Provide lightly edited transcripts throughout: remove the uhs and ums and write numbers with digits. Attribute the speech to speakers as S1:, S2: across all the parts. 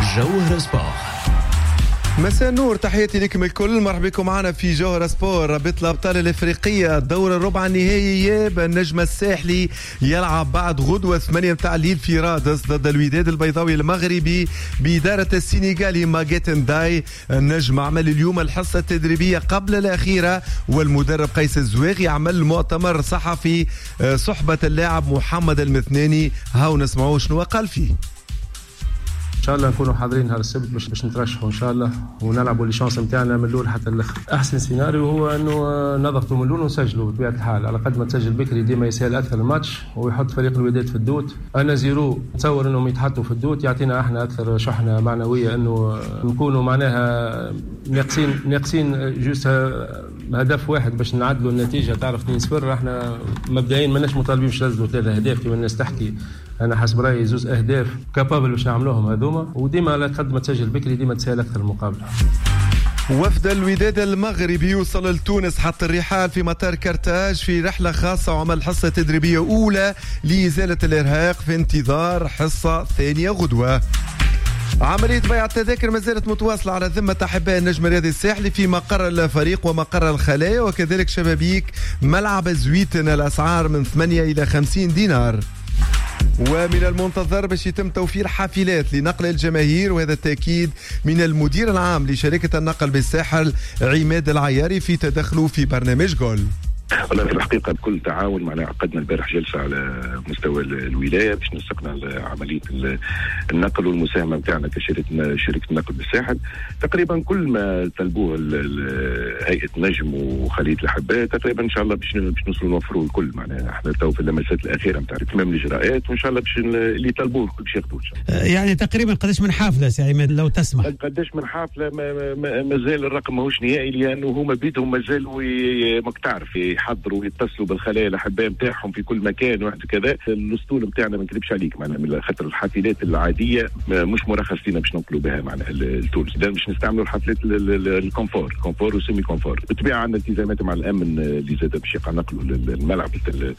S1: جوهر سبور.
S2: مساء النور، تحياتي لكم الكل، مرحبا بكم معنا في جوهر سبور. رابطة الأبطال الإفريقية دور الربع النهائي، النجم الساحلي يلعب بعد غدوة 8 متاع الليل في رادس ضد الوداد البيضاوي المغربي بإدارة السنغالي ماجيت نداي. النجم عمل اليوم الحصة التدريبية قبل الأخيرة، والمدرب قيس الزواغي عمل مؤتمر صحفي صحبة اللاعب محمد المثناني. هاو نسمعوا شنو قال فيه.
S3: ان شاء الله نكونوا حاضرين نهار السبت باش نترشحوا ان شاء الله ونلعبوا لي شانس نتاعنا من الاول حتى الاخر. احسن سيناريو هو انه نضغطوا من الاول ونسجلوا بطبيعه الحال، على قد ما تسجل بكري ديما يسهل اكثر الماتش ويحط فريق الوداد في الدوت. انا زيرو نتصور انهم يتحطوا في الدوت، يعطينا احنا اكثر شحنه معنويه انه نكونوا معناها ناقصين جوست هدف واحد باش نعدلوا النتيجه. تعرف 2-0 احنا مبدئيا ماناش مطالبين باش ننزلوا 3 أهداف كما الناس تحكي. انا حسب رايي 2 أهداف كابابل باش نعملوهم هذوما، وديما على قد ما تسجل بكري ديما تسهل اكثر المقابله.
S2: وفد الوداد المغربي يوصل لتونس حتى الرحال في مطار كرتاج في رحلة خاصة وعمل حصة تدريبية أولى لإزالة الإرهاق في انتظار حصة ثانية غدوة. عملية بيع التذاكر ما زالت متواصلة على ذمة أحباء النجم الرياضي الساحلي في مقر الفريق ومقر الخلايا وكذلك شبابيك ملعب زويتن. الأسعار من 8 إلى 50 دينار. ومن المنتظر باش يتم توفير حافلات لنقل الجماهير، وهذا التأكيد من المدير العام لشركة النقل بالساحل عماد العياري في تدخله في برنامج جول.
S4: والله في الحقيقة بكل تعاون معنا عقدنا البارح جلسة على مستوى الولاية باش نسقنا عملية النقل والمساهمة نتاعنا كشركة النقل بالساحل. تقريبا كل ما طلبوه هيئة نجم وخلية الأحباء تقريبا إن شاء الله باش نوصلوا نوفروا الكل. معناها احنا تو في اللمسات الأخيرة نتاع تمام الإجراءات، وإن شاء الله باش اللي يطلبوه الكل باش ياخذوه.
S5: يعني تقريبا قداش من حافلة سي عماد لو تسمح؟
S4: قداش من حافلة ما زال الرقم ماهوش نهائي، لأنه هما بيدهم ما زالوا ماك تعرف يحضروا ويتصلوا بالخلايا الاحباء نتاعهم في كل مكان واحد كذا. الاسطول نتاعنا ما نكذبش عليك معناها من خاطر الحافلات العاديه مش مرخص لنا باش ننقلوا بها معناها لتونس، باش نستعملوا الحافلات الكونفور وسيمي كونفور. بالطبيعه عندنا التزامات مع الامن اللي زاد باش ينقلوا الملعب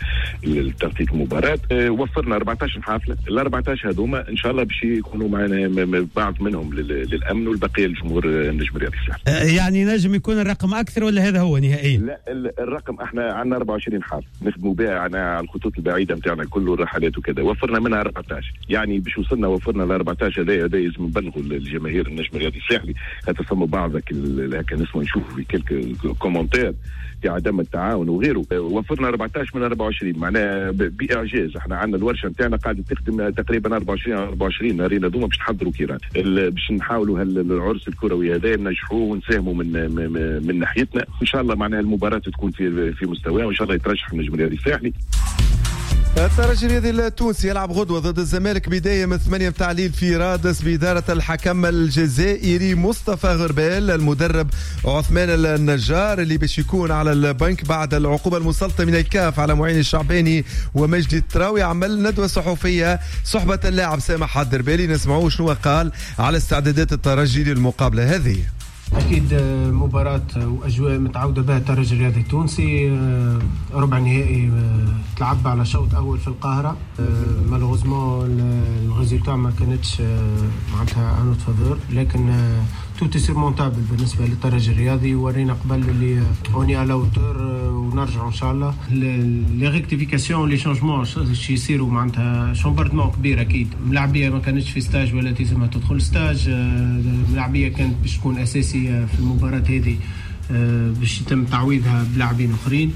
S4: لترتيب المباراه. وفرنا 14 حافله، ال 14 هذوما ان شاء الله باش يكونوا معنا بعض منهم للامن والبقيه للجمهور النجم الرياضي الساحلي.
S5: يعني نجم يكون الرقم اكثر ولا هذا هو نهائيا؟
S4: لا الرقم احنا عندنا 24 حافله نخدموا بها على الخطوط البعيده نتاعنا كله الرحلات وكذا، وفرنا منها 14. يعني باش وصلنا وفرنا ل 14 هذا لازم نبلغوا الجماهير النجم الرياضي الساحلي، خاطر فما بعضك هكا نسمع نشوفوا في كلك كومنتير في عدم التعاون وغيره. وفرنا 14 من 24 معناها باعجاز. احنا عندنا الورشه نتاعنا قاعده تخدم تقريبا 24 نارين هذوما باش نحضروا كيران باش نحاولوا العرس الكروي هذا ننجحوه ونساهموا من ناحيتنا. ان شاء الله معناها المباراه تكون في مستواه، وان شاء الله يترشح النجم الرياضي الساحلي.
S2: الترجي الرياضي التونسي يلعب غدوة ضد الزمالك بداية من 8 متاع الليل في رادس بإدارة الحكم الجزائري مصطفى غربال. المدرب عثمان النجار اللي باش يكون على البنك بعد العقوبة المسلطة من الكاف على معين الشعباني ومجدي التراوي. عمل ندوة صحفية صحبة اللاعب سامح الدربالي، نسمعوه شنو قال على استعدادات الترجي للمقابلة هذه.
S6: أكيد مباراة وأجواء متعودة بها الترجي الرياضي التونسي. ربع نهائي تلعب على شوط أول في القاهرة. مالوغوزمون الريزلتا ما كانتش معناتها أنو تفضل، لكن توتي سيرمونتابل بالنسبة للترجي الرياضي. ورينا قبل اللي اوني على اوتور ونرجعوا إن شاء الله. لي ريكتيفيكاسيون لي شانجمون شي يصيروا معناتها شومباردمون كبير. أكيد ملاعبية ما كانتش في ستاج ولا تلزمها تدخل ستاج. ملاعبية كانت باش تكون أساسي في المباراة هذه باش يتم تعويضها بلاعبين اخرين.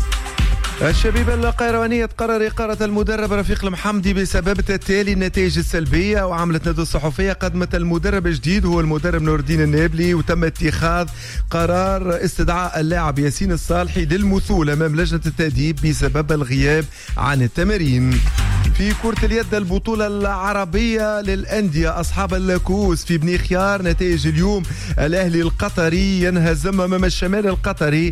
S2: الشبيبة القيروانية تقرر إقالة المدرب رفيق المحمدي بسبب تتالي النتائج السلبية، وعملت ندوة صحفية قدمت المدرب الجديد هو المدرب نور الدين النابلي، وتم اتخاذ قرار استدعاء اللاعب ياسين الصالحي للمثول أمام لجنة التأديب بسبب الغياب عن التمارين. في كرة اليد البطولة العربية للأندية أصحاب الكؤوس في بني خيار، نتائج اليوم الأهلي القطري ينهزم أمام الشمال القطري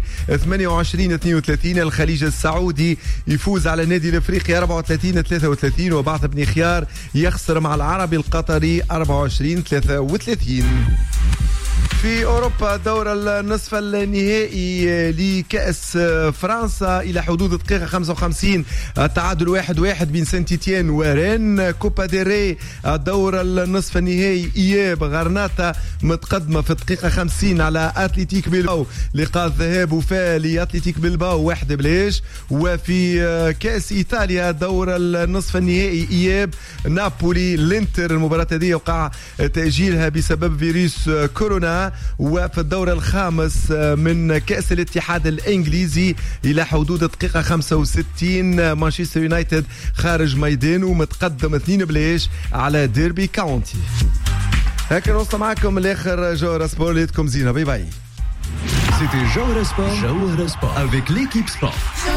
S2: 28-32. الخليج السعودي يفوز على النادي الأفريقي 34-33، وبعث بني خيار يخسر مع العربي القطري 24-33. في أوروبا دور النصف النهائي لكأس فرنسا إلى حدود دقيقة 55 التعادل 1-1 بين سانت إتيان ورين. كوبا ديري دور النصف النهائي إياب غرناطة متقدمة في الدقيقة 50 على أتليتيك بلباو. لقاء الذهاب وفاء لأتليتيك بلباو 1-1. وفي كأس إيطاليا دور النصف النهائي إياب نابولي الانتر. المباراة هذه وقع تأجيلها بسبب فيروس كورونا. وفي الدور الخامس من كأس الاتحاد الإنجليزي إلى حدود دقيقة 65 مانشستر يونايتد خارج ميدانه متقدم 2-0 على ديربي كاونتي. هكا نوصل معكم لاخر جوهر سبور. ليتكم زينه. باي باي.
S1: C'était Jawhara Sport avec l'équipe sport.